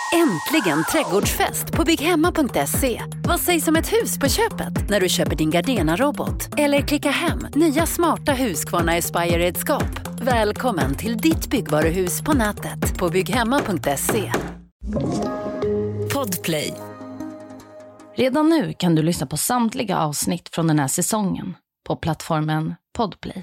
Äntligen trädgårdsfest på bygghemma.se. Vad sägs om ett hus på köpet när du köper din Gardena-robot? Eller klicka hem nya smarta Husqvarna Aspire-redskap. Välkommen till ditt byggvaruhus på nätet på bygghemma.se. Podplay. Redan nu kan du lyssna på samtliga avsnitt från den här säsongen på plattformen Podplay.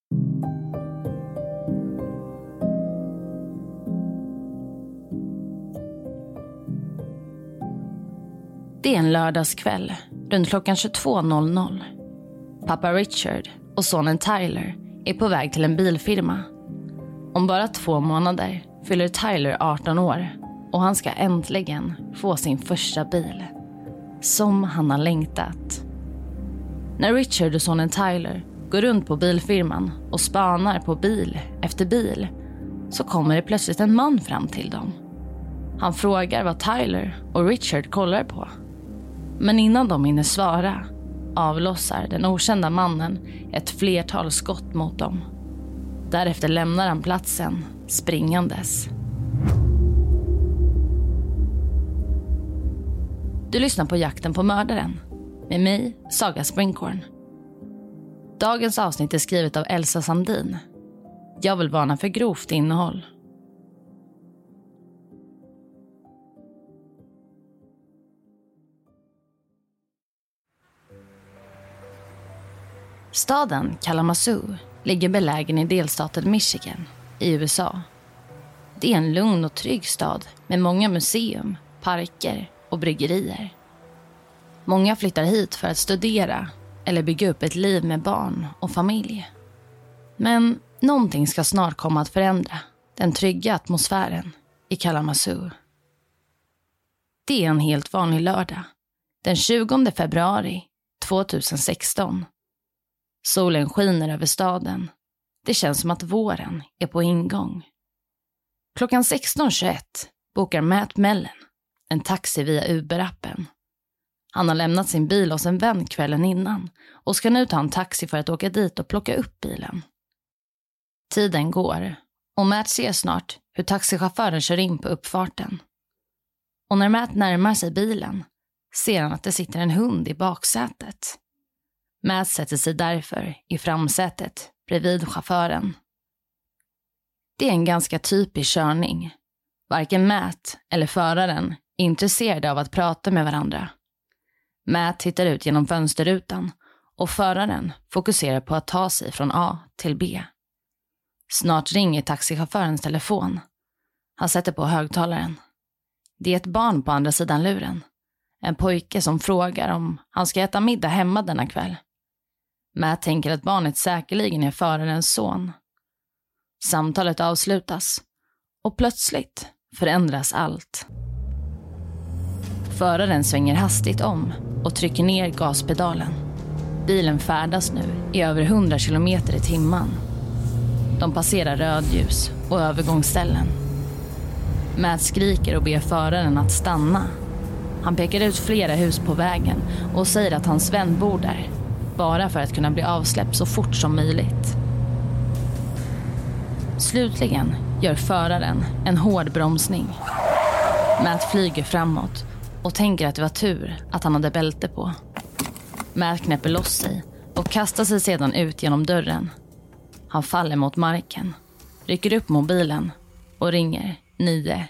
Det är en lördagskväll runt klockan 22.00. Pappa Richard och sonen Tyler är på väg till en bilfirma. Om bara 2 månader fyller Tyler 18 år och han ska äntligen få sin första bil. Som han har längtat. När Richard och sonen Tyler går runt på bilfirman och spanar på bil efter bil så kommer det plötsligt en man fram till dem. Han frågar vad Tyler och Richard kollar på. Men innan de hinner svara avlossar den okända mannen ett flertal skott mot dem. Därefter lämnar han platsen springandes. Du lyssnar på Jakten på mördaren med mig, Saga Springhorn. Dagens avsnitt är skrivet av Elsa Sandin. Jag vill varna för grovt innehåll. Staden Kalamazoo ligger belägen i delstaten Michigan i USA. Det är en lugn och trygg stad med många museum, parker och bryggerier. Många flyttar hit för att studera eller bygga upp ett liv med barn och familj. Men någonting ska snart komma att förändra den trygga atmosfären i Kalamazoo. Det är en helt vanlig lördag, den 20 februari 2016. Solen skiner över staden. Det känns som att våren är på ingång. Klockan 16.21 bokar Matt Mellon en taxi via Uber-appen. Han har lämnat sin bil hos en vän kvällen innan och ska nu ta en taxi för att åka dit och plocka upp bilen. Tiden går och Matt ser snart hur taxichauffören kör in på uppfarten. Och när Matt närmar sig bilen ser han att det sitter en hund i baksätet. Matt sätter sig därför i framsätet bredvid chauffören. Det är en ganska typisk körning. Varken Matt eller föraren är intresserade av att prata med varandra. Matt tittar ut genom fönsterrutan och föraren fokuserar på att ta sig från A till B. Snart ringer taxichaufförens telefon. Han sätter på högtalaren. Det är ett barn på andra sidan luren. En pojke som frågar om han ska äta middag hemma denna kväll. Matt tänker att barnet säkerligen är förarens son. Samtalet avslutas och plötsligt förändras allt. Föraren svänger hastigt om och trycker ner gaspedalen. Bilen färdas nu i över 100 kilometer i timmen. De passerar rödljus och övergångsställen. Matt skriker och ber föraren att stanna. Han pekar ut flera hus på vägen och säger att hans vän bor där, bara för att kunna bli avsläppt så fort som möjligt. Slutligen gör föraren en hård bromsning. Matt flyger framåt och tänker att det var tur att han hade bälte på. Matt knäpper loss sig och kastar sig sedan ut genom dörren. Han faller mot marken, rycker upp mobilen och ringer 911.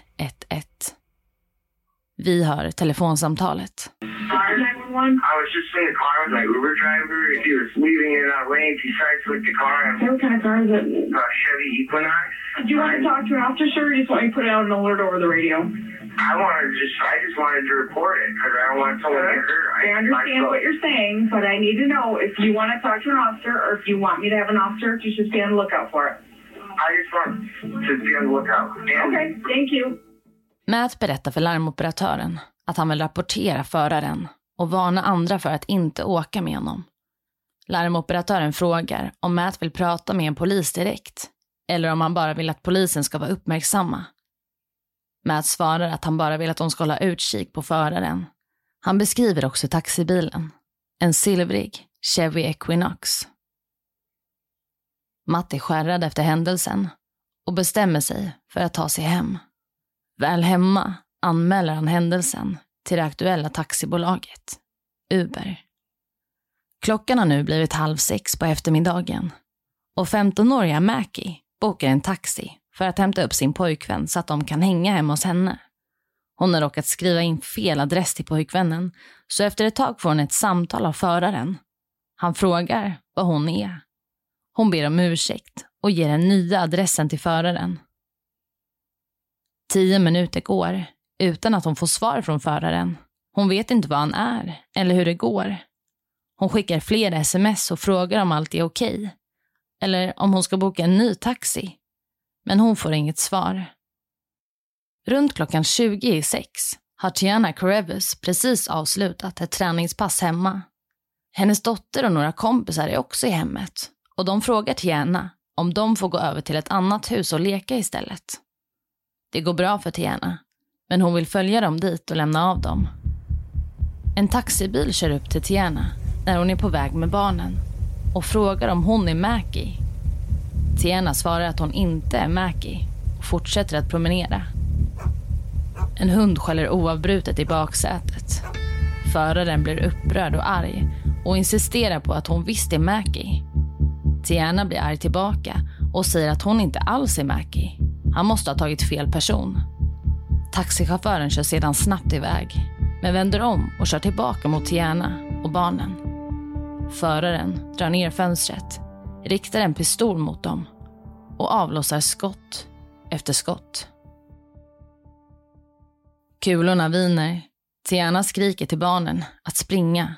Vi hör telefonsamtalet. I was just in the car with my Uber driver. He was leaving in lanes. He starts with the car. What kind of car is it? Chevy Equinox. Do you want to talk to an officer, sir, or do you just want me to put out an alert over the radio? I just wanted to report it because I don't want someone to get hurt. I understand what you're saying, but I need to know if you want to talk to an officer or if you want me to have an officer, you should stay on the lookout for it. I just want to be on the lookout. Okay, thank you. Matt berättar för larmoperatören att han vill rapportera föraren och varna andra för att inte åka med honom. Larmoperatören frågar om Matt vill prata med en polis direkt eller om han bara vill att polisen ska vara uppmärksamma. Matt svarar att han bara vill att de ska hålla utkik på föraren. Han beskriver också taxibilen, en silvrig Chevy Equinox. Matt är skärrad efter händelsen och bestämmer sig för att ta sig hem. Väl hemma anmäler han händelsen till det aktuella taxibolaget, Uber. Klockan har nu blivit 5:30 på eftermiddagen och 15-åriga Mackie bokar en taxi för att hämta upp sin pojkvän så att de kan hänga hemma hos henne. Hon har råkat skriva in fel adress till pojkvännen, så efter ett tag får hon ett samtal av föraren. Han frågar vad hon är. Hon ber om ursäkt och ger den nya adressen till föraren. 10 minuter går utan att hon får svar från föraren. Hon vet inte vad han är eller hur det går. Hon skickar flera sms och frågar om allt är okej. Eller om hon ska boka en ny taxi. Men hon får inget svar. Runt klockan 20:06 har Tiana Carevus precis avslutat ett träningspass hemma. Hennes dotter och några kompisar är också i hemmet. Och de frågar Tiana om de får gå över till ett annat hus och leka istället. Det går bra för Tiana, men hon vill följa dem dit och lämna av dem. En taxibil kör upp till Tiana när hon är på väg med barnen och frågar om hon är Mackie. Tiana svarar att hon inte är Mackie och fortsätter att promenera. En hund skäller oavbrutet i baksätet. Föraren blir upprörd och arg och insisterar på att hon visst är Mackie. Tiana blir arg tillbaka och säger att hon inte alls är Mackie. Han måste ha tagit fel person. Taxichauffören kör sedan snabbt iväg, men vänder om och kör tillbaka mot Tiana och barnen. Föraren drar ner fönstret, riktar en pistol mot dem och avlossar skott efter skott. Kulorna viner. Tiana skriker till barnen att springa.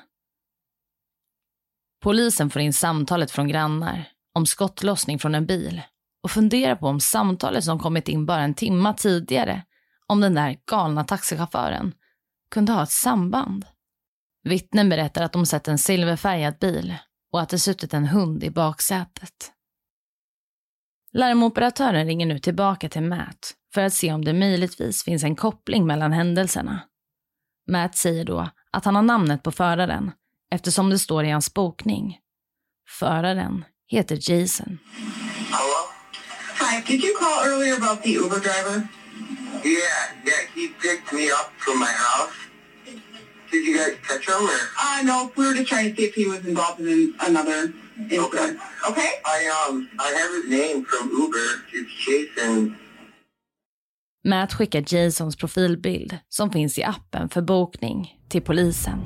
Polisen får in samtalet från grannar om skottlossning från en bil och funderar på om samtalet som kommit in bara en timme tidigare om den där galna taxichauffören kunde ha ett samband. Vittnen berättar att de sett en silverfärgad bil och att det suttit en hund i baksätet. Larmoperatören ringer nu tillbaka till Matt för att se om det möjligtvis finns en koppling mellan händelserna. Matt säger då att han har namnet på föraren eftersom det står i hans bokning. Föraren heter Jason. Hello? Hi, did you call earlier about the Uber driver? Yeah, he picked me up from my house. Did you guys catch him or? No, we were just trying to see if he was involved in another incident. Okay? I have his name from Uber. It's Jason. Matt skickar Jasons profilbild som finns i appen för bokning till polisen.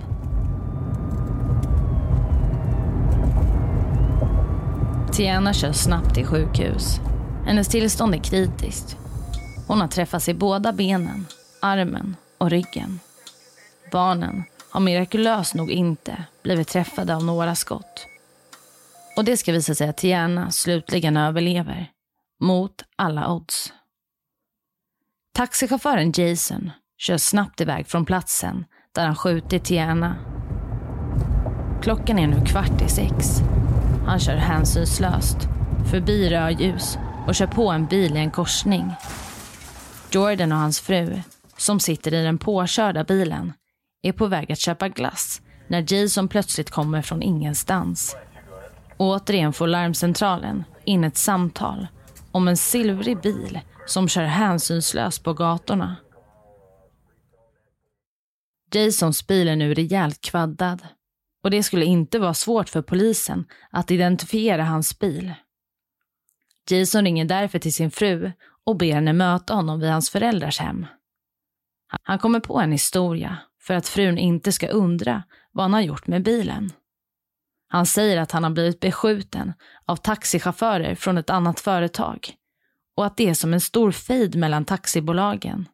Tiana kör snabbt till sjukhus. Hennes tillstånd är kritiskt. Hon har träffats i båda benen, armen och ryggen. Barnen har mirakulöst nog inte blivit träffade av några skott. Och det ska visa sig att Tiana slutligen överlever, mot alla odds. Taxichauffören Jason kör snabbt iväg från platsen där han skjutit Tiana. Klockan är nu 5:15. Han kör hänsynslöst förbi rödljus och kör på en bil i en korsning. Jordan och hans fru, som sitter i den påkörda bilen, är på väg att köpa glass när Jason plötsligt kommer från ingenstans. Återigen får larmcentralen in ett samtal om en silvrig bil som kör hänsynslöst på gatorna. Jasons bil är nu rejält kvaddad och det skulle inte vara svårt för polisen att identifiera hans bil. Jason ringer därför till sin fru och ber henne möta honom vid hans föräldrars hem. Han kommer på en historia för att frun inte ska undra vad han har gjort med bilen. Han säger att han har blivit beskjuten av taxichaufförer från ett annat företag och att det är som en stor fejd mellan taxibolagen.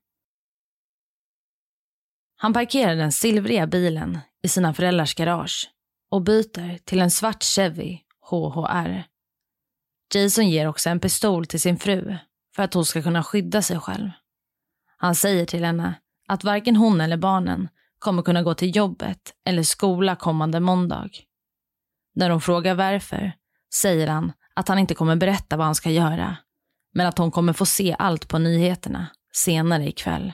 Han parkerar den silvriga bilen i sina föräldrars garage och byter till en svart Chevy HHR. Jason ger också en pistol till sin fru för att hon ska kunna skydda sig själv. Han säger till henne att varken hon eller barnen kommer kunna gå till jobbet eller skola kommande måndag. När de frågar varför säger han att han inte kommer berätta vad han ska göra, men att hon kommer få se allt på nyheterna senare ikväll.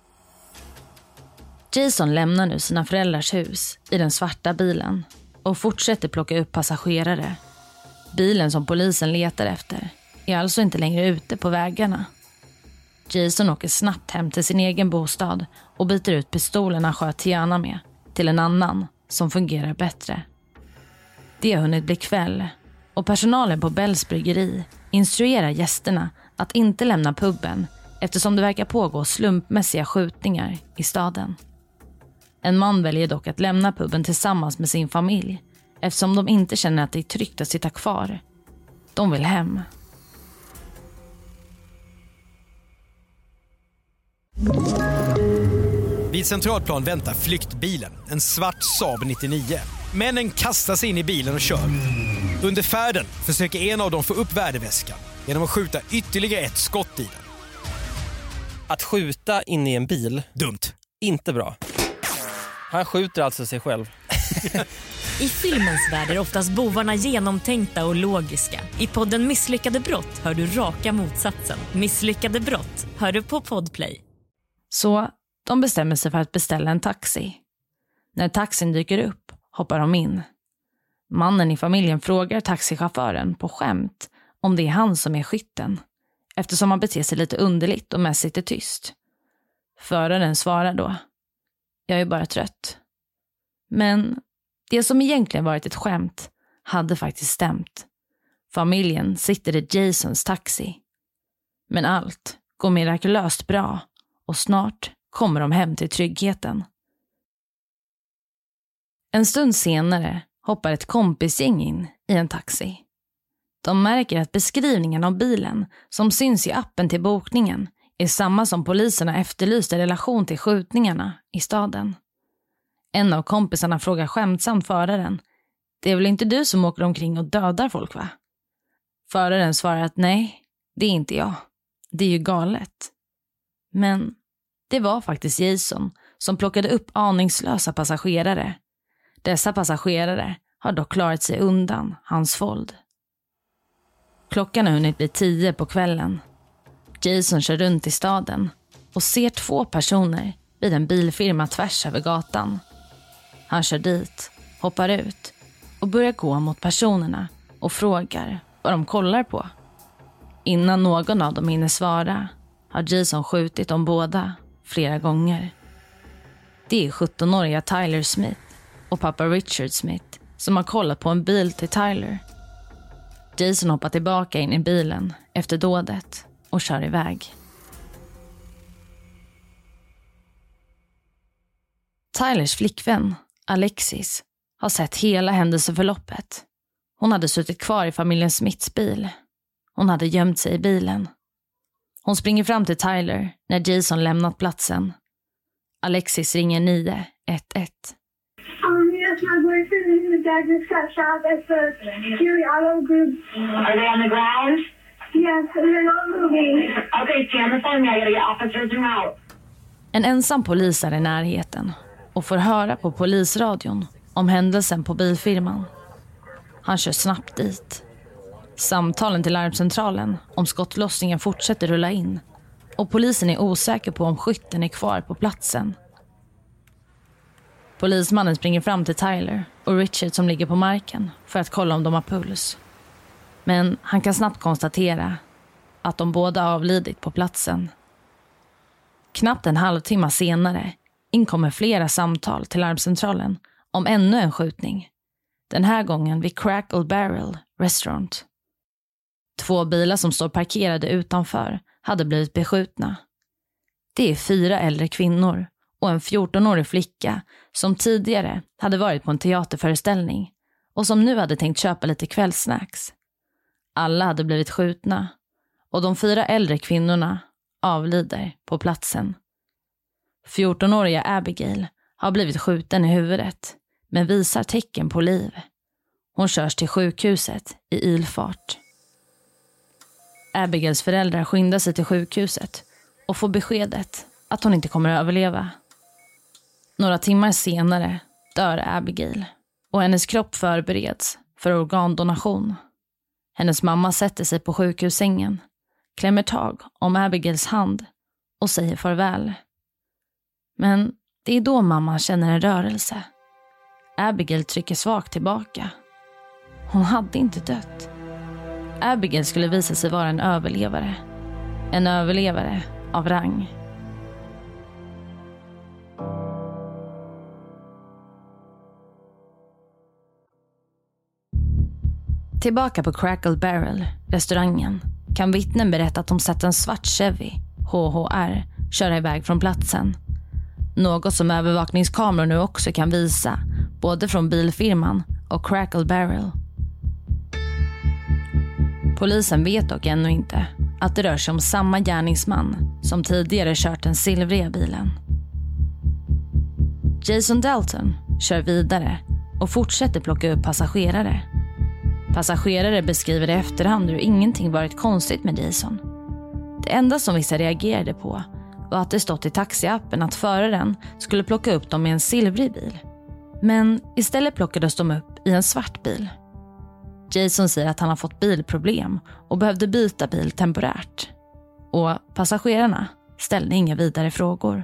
Jason lämnar nu sina föräldrars hus i den svarta bilen och fortsätter plocka upp passagerare. Bilen som polisen letar efter är alltså inte längre ute på vägarna. Jason åker snabbt hem till sin egen bostad och byter ut pistolen han sköt Tiana med till en annan som fungerar bättre. Det har hunnit bli kväll och personalen på Bells bryggeri instruerar gästerna att inte lämna puben eftersom det verkar pågå slumpmässiga skjutningar i staden. En man väljer dock att lämna puben tillsammans med sin familj eftersom de inte känner att det är tryggt att sitta kvar. De vill hem. Vid Centralplan väntar flyktbilen, en svart Saab 99. Männen kastar sig in i bilen och kör. Under färden försöker en av dem få upp värdeväskan genom att skjuta ytterligare ett skott i den. Att skjuta in i en bil? Dumt. Inte bra. Han skjuter alltså sig själv. I filmens värld är oftast bovarna genomtänkta och logiska. I podden Misslyckade brott hör du raka motsatsen. Misslyckade brott hör du på Podplay. Så de bestämmer sig för att beställa en taxi. När taxin dyker upp hoppar de in. Mannen i familjen frågar taxichauffören på skämt om det är han som är skytten, eftersom han beter sig lite underligt och mest sitter tyst. Föraren svarar då: jag är bara trött. Men det som egentligen varit ett skämt hade faktiskt stämt. Familjen sitter i Jasons taxi. Men allt går mirakulöst bra och snart kommer de hem till tryggheten. En stund senare hoppar ett kompisgäng in i en taxi. De märker att beskrivningen av bilen som syns i appen till bokningen är samma som poliserna efterlyste i relation till skjutningarna i staden. En av kompisarna frågar skämtsamt föraren: det är väl inte du som åker omkring och dödar folk, va? Föraren svarar att nej, det är inte jag. Det är ju galet. Men det var faktiskt Jason som plockade upp aningslösa passagerare. Dessa passagerare har dock klarat sig undan hans våld. Klockan har hunnit bli 10 på kvällen. Jason kör runt i staden och ser 2 personer vid en bilfirma tvärs över gatan. Han kör dit, hoppar ut och börjar gå mot personerna och frågar vad de kollar på. Innan någon av dem hinner svara har Jason skjutit dem båda flera gånger. Det är 17-åriga Tyler Smith och pappa Richard Smith som har kollat på en bil till Tyler. Jason hoppar tillbaka in i bilen efter dådet och kör iväg. Tylers flickvän, Alexis, har sett hela händelseförloppet. Hon hade suttit kvar i familjen Smiths bil. Hon hade gömt sig i bilen. Hon springer fram till Tyler när Jason lämnat platsen. Alexis ringer 911. Yes, my boyfriend and his dad just got shot at the Fury Auto Group. Are they on the ground? Yes, they're not moving. Okay, stay on the phone. I gotta get officers and out. En ensam polis är i närheten och får höra på polisradion om händelsen på bilfirman. Han kör snabbt dit. Samtalen till larmcentralen om skottlossningen fortsätter rulla in och polisen är osäker på om skytten är kvar på platsen. Polismannen springer fram till Tyler och Richard som ligger på marken för att kolla om de har puls. Men han kan snabbt konstatera att de båda avlidit på platsen. Knappt en halvtimme senare inkommer flera samtal till larmcentralen om ännu en skjutning. Den här gången vid Crackle Barrel Restaurant. 2 bilar som står parkerade utanför hade blivit beskjutna. Det är 4 äldre kvinnor och en 14-årig flicka som tidigare hade varit på en teaterföreställning och som nu hade tänkt köpa lite kvällsnacks. Alla hade blivit skjutna och de 4 äldre kvinnorna avlider på platsen. 14-åriga Abigail har blivit skjuten i huvudet men visar tecken på liv. Hon körs till sjukhuset i ilfart. Abigails föräldrar skyndar sig till sjukhuset och får beskedet att hon inte kommer att överleva. Några timmar senare dör Abigail och hennes kropp förbereds för organdonation. Hennes mamma sätter sig på sjukhussängen, klämmer tag om Abigails hand och säger farväl. Men det är då mamma känner en rörelse. Abigail trycker svagt tillbaka. Hon hade inte dött. Abigail skulle visa sig vara en överlevare. En överlevare av rang. Tillbaka på Crackle Barrel, restaurangen, kan vittnen berätta att de sett en svart Chevy, HHR, köra iväg från platsen. Något som övervakningskameror nu också kan visa, både från bilfirman och Crackle Barrel. Polisen vet dock ännu inte att det rör sig om samma gärningsman som tidigare kört den silvriga bilen. Jason Dalton kör vidare och fortsätter plocka upp passagerare. Passagerare beskriver i efterhand hur ingenting varit konstigt med Jason. Det enda som vissa reagerade på var att det stått i taxiappen att föraren skulle plocka upp dem i en silvrig bil. Men istället plockades de upp i en svart bil. Jason säger att han har fått bilproblem och behövde byta bil temporärt. Och passagerarna ställde inga vidare frågor.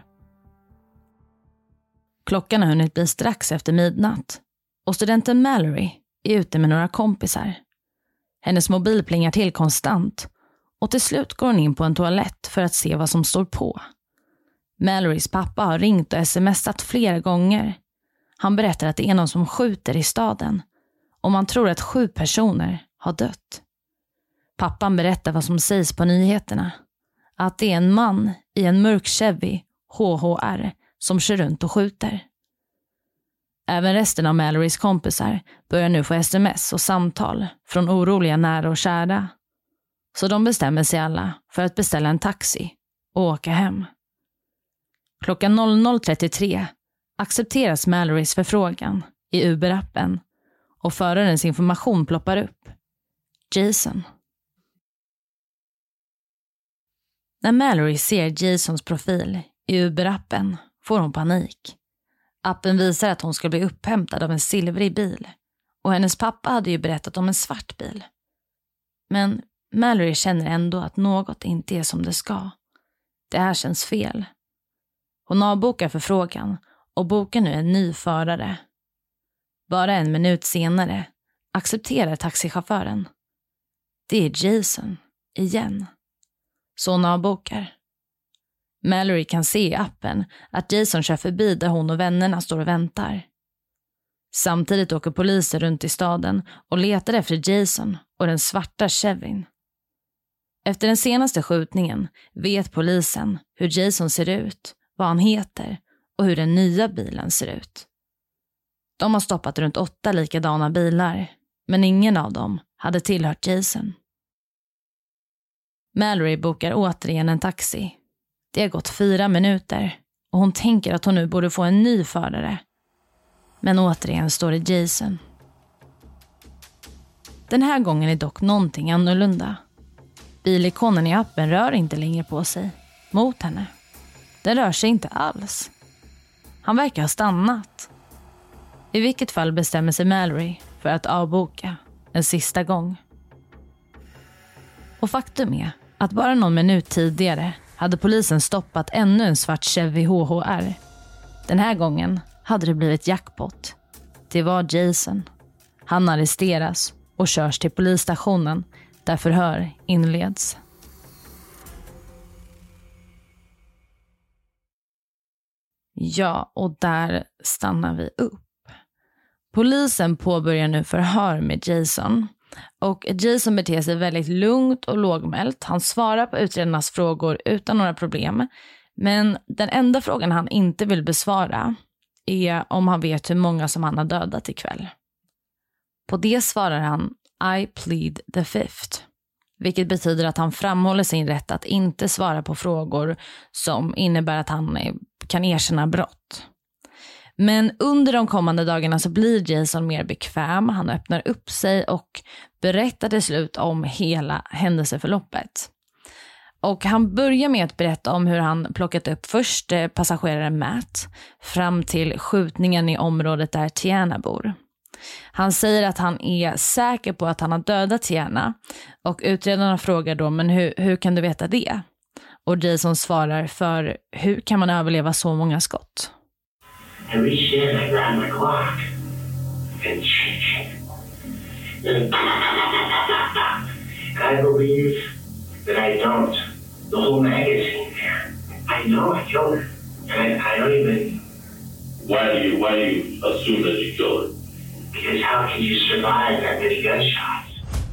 Klockan har hunnit bli strax efter midnatt och studenten Mallory är ute med några kompisar. Hennes mobil plingar till konstant och till slut går hon in på en toalett för att se vad som står på. Mallorys pappa har ringt och smsat flera gånger. Han berättar att det är någon som skjuter i staden och man tror att 7 personer har dött. Pappan berättar vad som sägs på nyheterna. Att det är en man i en mörk Chevy HHR som kör runt och skjuter. Även resten av Mallorys kompisar börjar nu få sms och samtal från oroliga nära och kära. Så de bestämmer sig alla för att beställa en taxi och åka hem. Klockan 00.33 accepteras Mallorys förfrågan i Uber-appen och förarens information ploppar upp. Jason. När Mallory ser Jasons profil i Uber-appen får hon panik. Appen visar att hon ska bli upphämtad av en silvrig bil och hennes pappa hade ju berättat om en svart bil. Men Mallory känner ändå att något inte är som det ska. Det här känns fel. Hon avbokar förfrågan och bokar nu en ny förare. Bara en minut senare accepterar taxichauffören. Det är Jason, igen. Så hon avbokar. Mallory kan se i appen att Jason kör förbi där hon och vännerna står och väntar. Samtidigt åker poliser runt i staden och letar efter Jason och den svarta Chevyn. Efter den senaste skjutningen vet polisen hur Jason ser ut, vad han heter och hur den nya bilen ser ut. De har stoppat runt 8 likadana bilar, men ingen av dem hade tillhört Jason. Mallory bokar återigen en taxi. Det har gått 4 minuter och hon tänker att hon nu borde få en ny förare. Men återigen står det Jason. Den här gången är dock någonting annorlunda. Bilikonen i appen rör inte längre på sig mot henne. Den rör sig inte alls. Han verkar ha stannat. I vilket fall bestämmer sig Mallory för att avboka en sista gång. Och faktum är att bara någon minut tidigare hade polisen stoppat ännu en svart Chevy HHR. Den här gången hade det blivit jackpot. Det var Jason. Han arresteras och körs till polisstationen där förhör inleds. Ja, och där stannar vi upp. Polisen påbörjar nu förhör med Jason. Och Jason beter sig väldigt lugnt och lågmält. Han svarar på utredarnas frågor utan några problem. Men den enda frågan han inte vill besvara är om han vet hur många som han har dödat ikväll. På det svarar han I plead the fifth. Vilket betyder att han framhåller sin rätt att inte svara på frågor som innebär att han kan erkänna brott. Men under de kommande dagarna så blir Jason mer bekväm. Han öppnar upp sig och berättar till slut om hela händelseförloppet. Och han börjar med att berätta om hur han plockat upp först passageraren Matt fram till skjutningen i området där Tiana bor. Han säger att han är säker på att han har dödat Tiana och utredarna frågar då, men hur kan du veta det? Och Jason svarar, för hur kan man överleva så många skott? I reached in, I grabbed my Glock, and I believe that I dumped the whole magazine there. I know I killed her. And I don't even... Why do you assume that you killed her? Because how can you survive that many gunshots?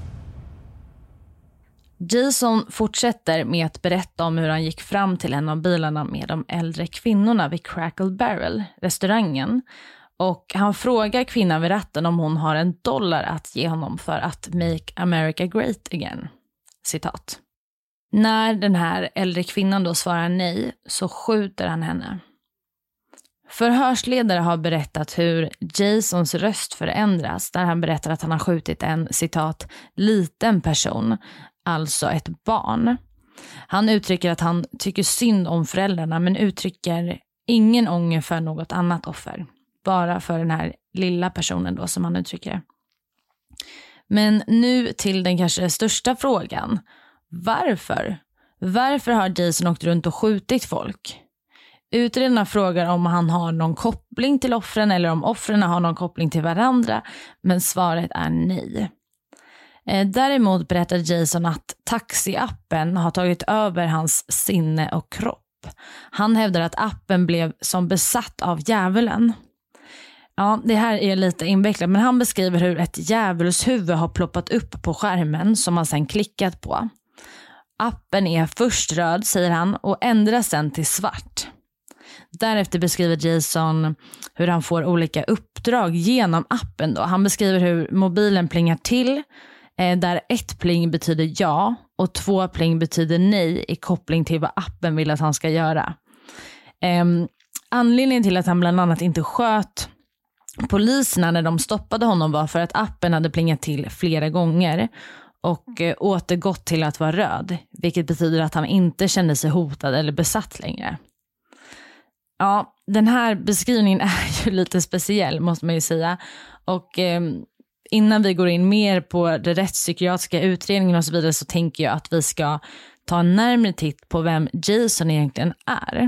Jason fortsätter med att berätta om hur han gick fram till en av bilarna med de äldre kvinnorna vid Crackle Barrel, restaurangen. Och han frågar kvinnan vid ratten om hon har $1 att ge honom för att make America great again. Citat. När den här äldre kvinnan då svarar nej så skjuter han henne. Förhörsledare har berättat hur Jasons röst förändras där han berättar att han har skjutit en, citat, liten person, alltså ett barn. Han uttrycker att han tycker synd om föräldrarna men uttrycker ingen ånger för något annat offer. Bara för den här lilla personen då som han uttrycker. Men nu till den kanske största frågan. Varför? Varför har Jason åkt runt och skjutit folk? Utredarna frågar om han har någon koppling till offren eller om offren har någon koppling till varandra. Men svaret är nej. Däremot berättar Jason att taxiappen har tagit över hans sinne och kropp. Han hävdar att appen blev som besatt av djävulen. Ja, det här är lite invecklat men han beskriver hur ett djävulshuvud har ploppat upp på skärmen som han sedan klickat på. Appen är först röd, säger han, och ändras sen till svart. Därefter beskriver Jason hur han får olika uppdrag genom appen då. Han beskriver hur mobilen plingar till, där 1 pling betyder ja och 2 pling betyder nej i koppling till vad appen vill att han ska göra. Anledningen till att han bland annat inte sköt poliserna när de stoppade honom var för att appen hade plingat till flera gånger och återgått till att vara röd, vilket betyder att han inte kände sig hotad eller besatt längre. Ja, den här beskrivningen är ju lite speciell måste man ju säga. Och innan vi går in mer på det rättspsykiatriska utredningen och så vidare så tänker jag att vi ska ta en närmare titt på vem Jason egentligen är.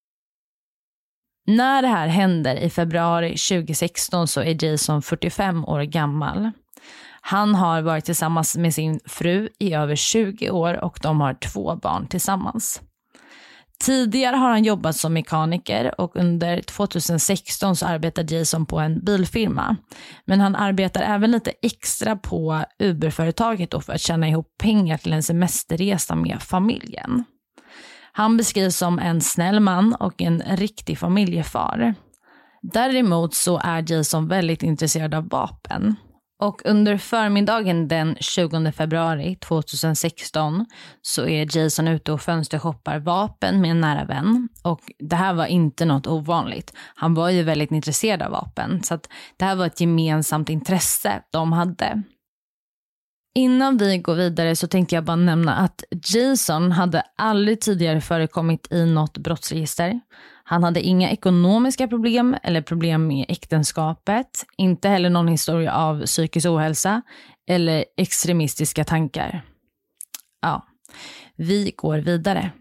När det här händer i februari 2016 så är Jason 45 år gammal. Han har varit tillsammans med sin fru i över 20 år och de har 2 barn tillsammans. Tidigare har han jobbat som mekaniker och under 2016 så arbetar Jason på en bilfirma. Men han arbetar även lite extra på Uber-företaget då för att tjäna ihop pengar till en semesterresa med familjen. Han beskrivs som en snäll man och en riktig familjefar. Däremot så är Jason väldigt intresserad av vapen. Och under förmiddagen den 20 februari 2016 så är Jason ute och fönstershoppar vapen med en nära vän. Och det här var inte något ovanligt. Han var ju väldigt intresserad av vapen så att det här var ett gemensamt intresse de hade. Innan vi går vidare så tänkte jag bara nämna att Jason hade aldrig tidigare förekommit i något brottsregister. Han hade inga ekonomiska problem eller problem med äktenskapet. Inte heller någon historia av psykisk ohälsa eller extremistiska tankar. Ja, vi går vidare.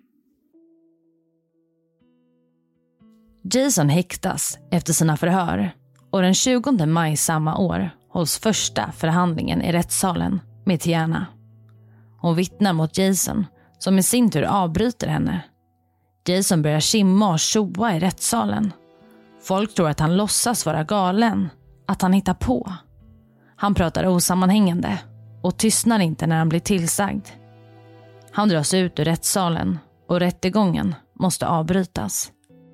Jason häktas efter sina förhör och den 20 maj samma år hålls första förhandlingen i rättssalen med Tiana. Hon vittnar mot Jason som i sin tur avbryter henne. Jason börjar simma och tjoa i rättssalen. Folk tror att han låtsas vara galen, att han hittar på. Han pratar osammanhängande och tystnar inte när han blir tillsagd. Han dras ut ur rättssalen och rättegången måste avbrytas.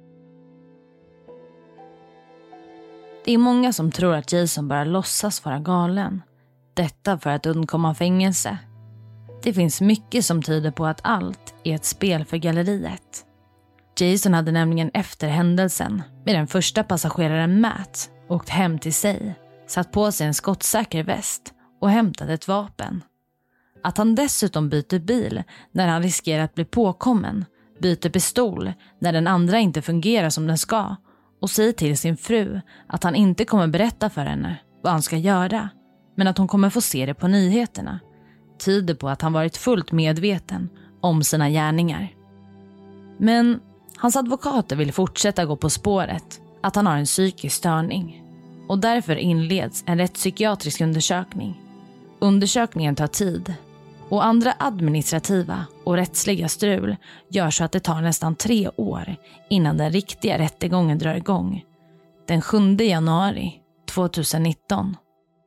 Det är många som tror att Jason bara låtsas vara galen. Detta för att undkomma fängelse. Det finns mycket som tyder på att allt är ett spel för galleriet. Jason hade nämligen efter händelsen med den första passageraren Matt åkt hem till sig, satt på sig en skottsäker väst och hämtat ett vapen. Att han dessutom byter bil när han riskerar att bli påkommen, byter pistol när den andra inte fungerar som den ska och säger till sin fru att han inte kommer berätta för henne vad han ska göra, men att hon kommer få se det på nyheterna, tyder på att han varit fullt medveten om sina gärningar. Men hans advokater vill fortsätta gå på spåret att han har en psykisk störning och därför inleds en rättspsykiatrisk undersökning. Undersökningen tar tid Och andra administrativa och rättsliga strul gör så att det tar nästan 3 år innan den riktiga rättegången drar igång. Den 7 januari 2019.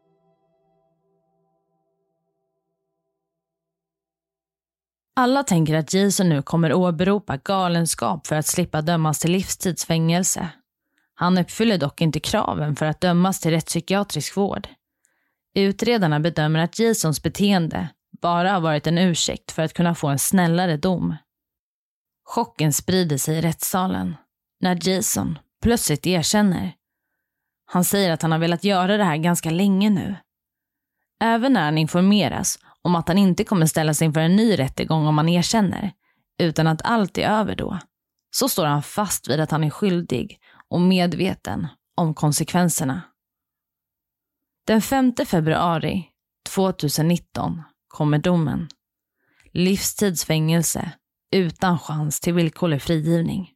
Alla tänker att Jason nu kommer åberopa galenskap för att slippa dömas till livstidsfängelse. Han uppfyller dock inte kraven för att dömas till rättspsykiatrisk vård. Utredarna bedömer att Jasons beteende bara har varit en ursäkt för att kunna få en snällare dom. Chocken sprider sig i rättssalen när Jason plötsligt erkänner. Han säger att han har velat göra det här ganska länge nu. Även när han informeras om att han inte kommer ställas inför en ny rättegång om han erkänner, utan att allt är över då, så står han fast vid att han är skyldig och medveten om konsekvenserna. Den 5 februari 2019 kommer domen. Livstidsfängelse utan chans till villkorlig frigivning.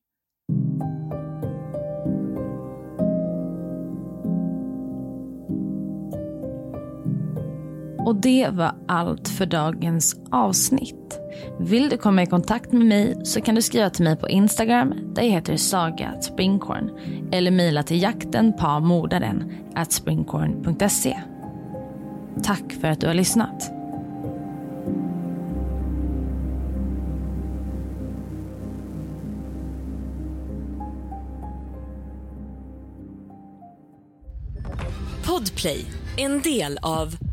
Och det var allt för dagens avsnitt. Vill du komma i kontakt med mig så kan du skriva till mig på Instagram där jag heter Saga@Springhorn eller mejla till jaktenpamordaren@springhorn.se. Tack för att du har lyssnat. Podplay, en del av